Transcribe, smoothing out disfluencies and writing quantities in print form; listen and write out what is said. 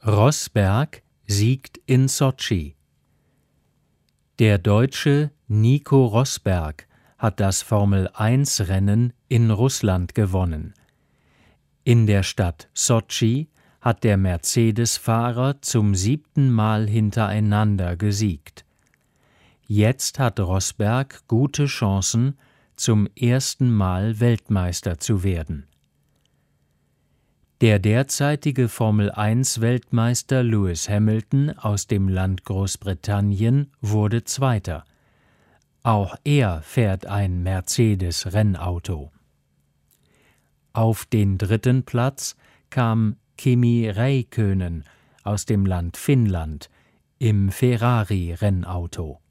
Rosberg siegt in Sotschi. Der Deutsche Nico Rosberg hat das Formel-1-Rennen in Russland gewonnen. In der Stadt Sotschi hat der Mercedes-Fahrer zum 7. Mal hintereinander gesiegt. Jetzt hat Rosberg gute Chancen, zum 1. Mal Weltmeister zu werden. Der derzeitige Formel-1-Weltmeister Lewis Hamilton aus dem Land Großbritannien wurde Zweiter. Auch er fährt ein Mercedes-Rennauto. Auf den 3. Platz kam Kimi Räikkönen aus dem Land Finnland im Ferrari-Rennauto.